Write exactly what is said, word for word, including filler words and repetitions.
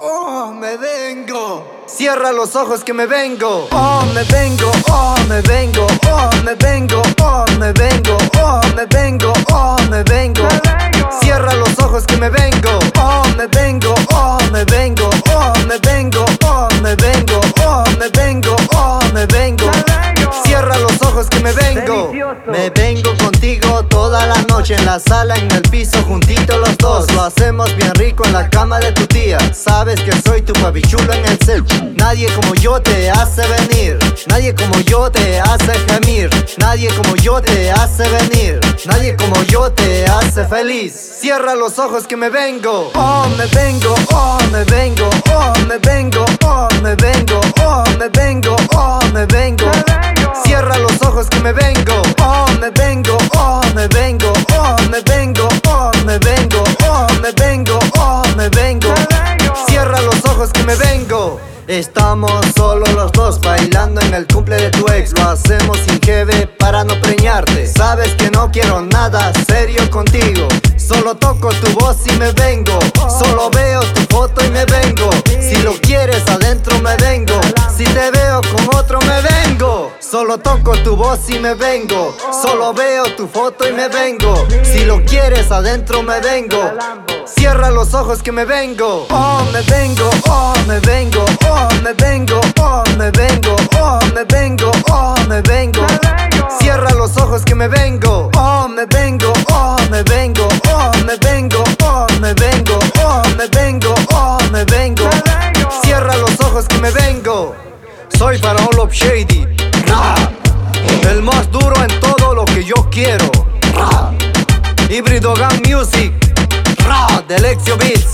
Oh, me vengo. Cierra los ojos que me vengo. Oh, me vengo, oh, me vengo, oh, me vengo, oh, me vengo, oh, me vengo, oh, me vengo. Cierra los ojos que me vengo. Oh, me vengo, oh, me vengo, oh, me vengo, oh, me vengo, oh, me vengo, oh, me vengo. Cierra los ojos que me vengo. Me vengo contigo toda la noche, en la sala, en el piso, juntitos los dos. Lo hacemos bien rico en la cama de tu tía. Sabes que soy tu papichulo en el cel. Nadie como yo te hace venir. Nadie como yo te hace gemir. Nadie como yo te hace venir. Nadie como yo te hace feliz. Cierra los ojos que me vengo. Oh, me vengo, oh, me vengo, oh, me vengo, oh, me vengo, oh, me vengo, oh, me vengo. Cierra los ojos que me vengo. Oh, me vengo, oh, me vengo, oh, me vengo, oh, me vengo, oh, me vengo, oh, me vengo. Cierra los ojos que me vengo. Estamos solo los dos bailando en el cumple de tu ex. Lo hacemos sin jeve para no preñarte. Sabes que no quiero nada serio contigo. Solo toco tu voz y me vengo. Solo veo tu foto y me vengo. Si lo quieres adentro me vengo. Si te veo con otro me vengo. Solo toco tu voz y me vengo. Solo veo tu foto y me vengo. Si lo quieres adentro me vengo. Cierra los ojos que me vengo. Oh, me vengo, oh, me vengo, oh, me vengo, oh, me vengo, oh, me vengo, oh, me vengo. Cierra los ojos que me vengo. Oh, me vengo, oh, me vengo, oh, me vengo, oh, me vengo, oh, me vengo, oh, me vengo. Cierra los ojos que me vengo. Soy Faraón Love Shady, rap, el más duro en todo lo que yo quiero, rap. Híbrido Gang Music, rap, de Lexio Beats.